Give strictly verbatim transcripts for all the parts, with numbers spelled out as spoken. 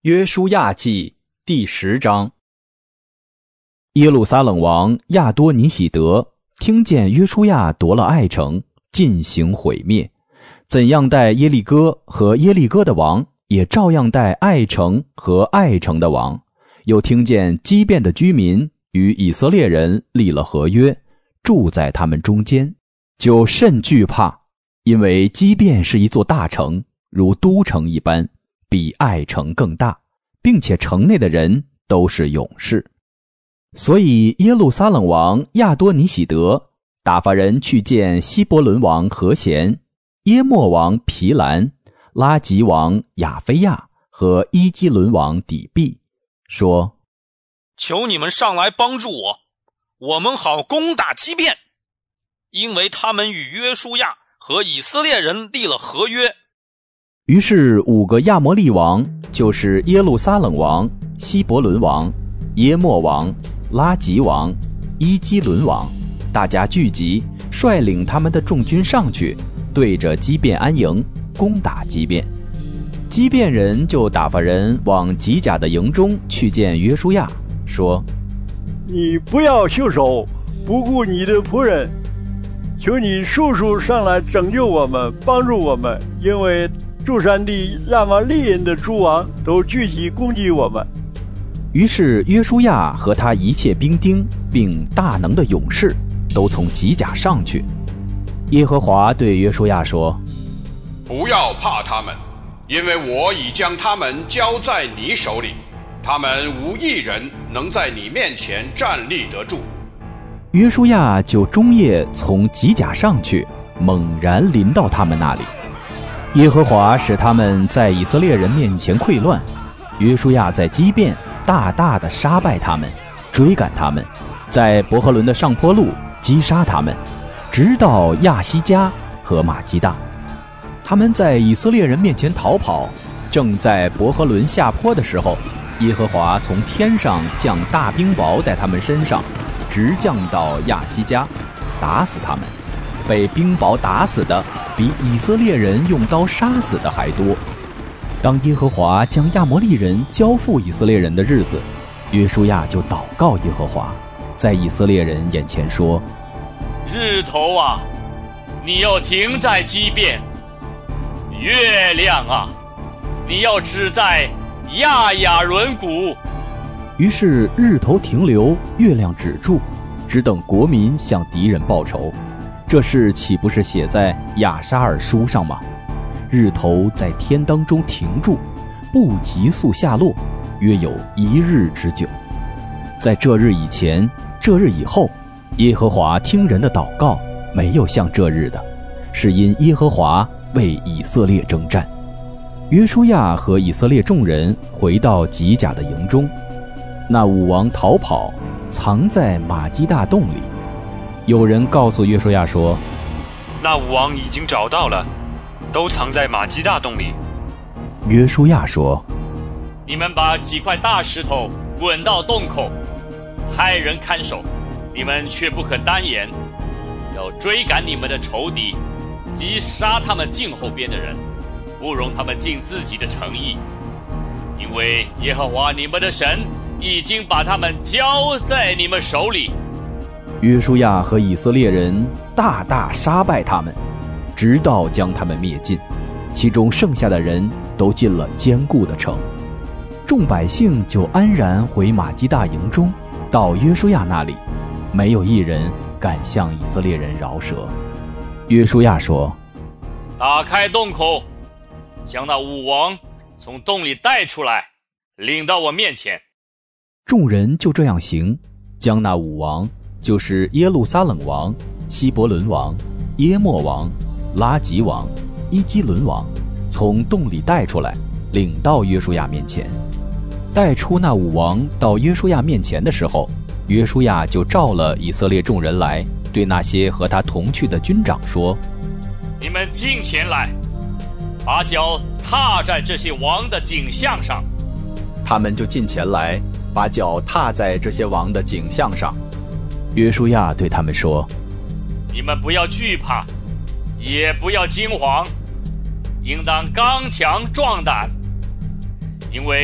约书亚记第十章。耶路撒冷王亚多尼喜德听见约书亚夺了爱城，进行毁灭，怎样待耶利哥和耶利哥的王，也照样待爱城和爱城的王。又听见基遍的居民与以色列人立了合约，住在他们中间，就甚惧怕，因为基遍是一座大城，如都城一般，比爱城更大，并且城内的人都是勇士。所以耶路撒冷王亚多尼喜德打发人去见希伯伦王何贤、耶莫王皮兰、拉吉王亚菲亚和伊基伦王底毕，说： 求你们上来帮助我，我们好攻打基遍，因为他们与约书亚和以色列人立了合约。 于是五个亚摩利王，就是耶路撒冷王、希伯伦王、耶莫王、拉吉王、伊基伦王，大家聚集，率领他们的众军上去，对着基遍安营，攻打基遍。基遍人就打发人往吉甲的营中去见约书亚，说： 你不要袖手不顾你的仆人，求你速速上来拯救我们，帮助我们，因为诸山地亚玛利人的诸王都聚集攻击我们。 于是约书亚和他一切兵丁并大能的勇士都从吉甲上去。耶和华对约书亚说： 不要怕他们，因为我已将他们交在你手里，他们无一人能在你面前站立得住。 约书亚就终夜从吉甲上去，猛然临到他们那里。耶和华使他们在以色列人面前溃乱，约书亚在基遍大大的杀败他们，追赶他们，在伯和伦的上坡路击杀他们，直到亚西加和马基大。他们在以色列人面前逃跑，正在伯和伦下坡的时候，耶和华从天上降大冰雹在他们身上，直降到亚西加，打死他们。被冰雹打死的比以色列人用刀杀死的还多。当耶和华将亚摩利人交付以色列人的日子，约书亚就祷告耶和华，在以色列人眼前说： 日头啊，你要停在基遍；月亮啊，你要止在亚雅伦谷。 于是日头停留，月亮止住，只等国民向敌人报仇。这事岂不是写在亚沙尔书上吗？日头在天当中停住，不急速下落，约有一日之久。在这日以前，这日以后，耶和华听人的祷告，没有像这日的，是因耶和华为以色列征战。约书亚和以色列众人回到吉甲的营中，那五王逃跑，藏在马基大洞里。有人告诉约书亚说： 那五王已经找到了，都藏在马基大洞里。 约书亚说： 你们把几块大石头滚到洞口，派人看守，你们却不可单言，要追赶你们的仇敌，击杀他们境后边的人，不容他们进自己的城邑，因为耶和华你们的神已经把他们交在你们手里。 约书亚和以色列人大大杀败他们，直到将他们灭尽，其中剩下的人都进了坚固的城。众百姓就安然回马基大营中，到约书亚那里，没有一人敢向以色列人饶舌。约书亚说： 打开洞口，将那五王从洞里带出来，领到我面前。 众人就这样行，将那五王，就是耶路撒冷王、希伯伦王、耶莫王、拉吉王、伊基伦王，从洞里带出来，领到约书亚面前。带出那五王到约书亚面前的时候，约书亚就召了以色列众人来，对那些和他同去的军长说： 你们近前来，把脚踏在这些王的颈项上。 他们就近前来，把脚踏在这些王的颈项上。约书亚对他们说： 你们不要惧怕，也不要惊惶，应当刚强壮胆，因为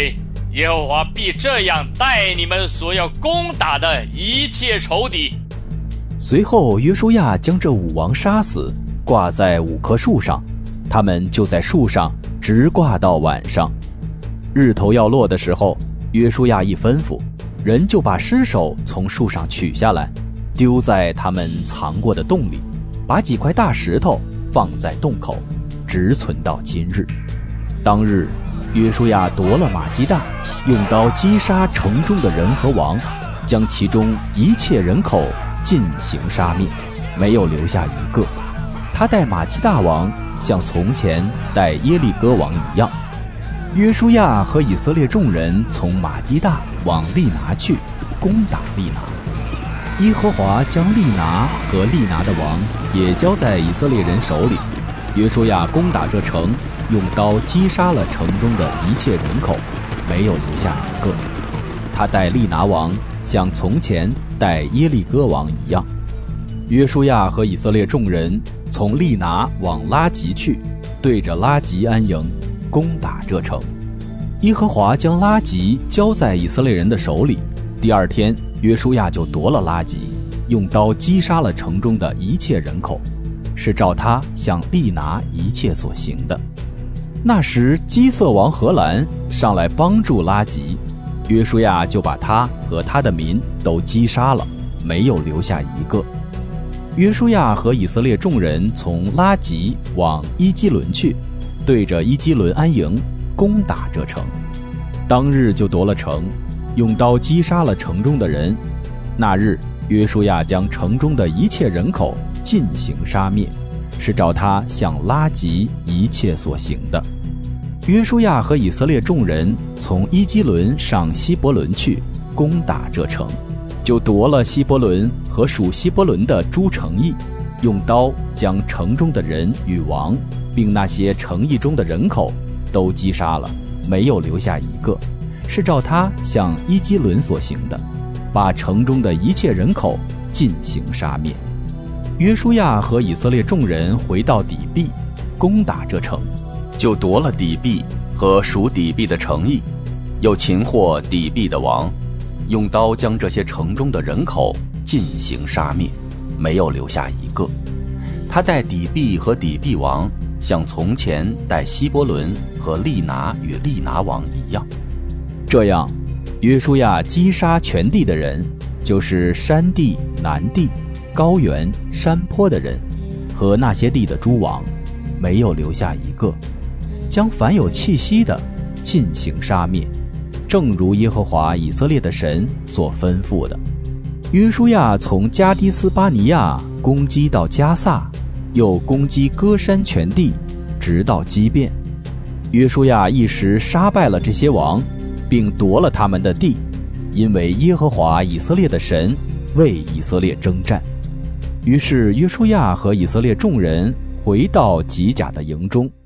耶和华必这样待你们所要攻打的一切仇敌。 随后约书亚将这五王杀死，挂在五棵树上，他们就在树上直挂到晚上。日头要落的时候，约书亚一吩咐，人就把尸首从树上取下来，丢在他们藏过的洞里，把几块大石头放在洞口，直存到今日。当日约书亚夺了马基大，用刀击杀城中的人和王，将其中一切人口尽行杀灭，没有留下一个。他待马基大王像从前待耶利哥王一样。约书亚和以色列众人从马基大往利拿去，攻打利拿。耶和华将利拿和利拿的王也交在以色列人手里。约书亚攻打这城，用刀击杀了城中的一切人口，没有留下一个。他待利拿王像从前待耶利哥王一样。约书亚和以色列众人从利拿往拉吉去，对着拉吉安营，攻打这城。耶和华将拉吉交在以色列人的手里。第二天，约书亚就夺了拉吉，用刀击杀了城中的一切人口，是照他向利拿一切所行的。那时基色王荷兰上来帮助拉吉，约书亚就把他和他的民都击杀了，没有留下一个。约书亚和以色列众人从拉吉往伊基伦去，对着伊基伦安营，攻打这城。当日就夺了城，用刀击杀了城中的人。那日约书亚将城中的一切人口尽行杀灭，是照他向拉吉一切所行的。约书亚和以色列众人从伊基伦上希伯伦去，攻打这城，就夺了希伯伦和属希伯伦的诸城邑，用刀将城中的人与王，并那些城邑中的人口都击杀了，没有留下一个，是照他向伊基伦所行的，把城中的一切人口尽行杀灭。约书亚和以色列众人回到底壁，攻打这城，就夺了底壁和属底壁的城邑，又擒获底壁的王，用刀将这些城中的人口尽行杀灭，没有留下一个。他待底壁和底壁王像从前待希伯伦和利拿与利拿王一样。这样约书亚击杀全地的人，就是山地、南地、高原、山坡的人和那些地的诸王，没有留下一个，将凡有气息的尽行杀灭，正如耶和华以色列的神所吩咐的。约书亚从加迪斯巴尼亚攻击到加萨，又攻击歌山全地，直到基遍。约书亚一时杀败了这些王，并夺了他们的地，因为耶和华以色列的神为以色列征战。于是约书亚和以色列众人回到吉甲的营中，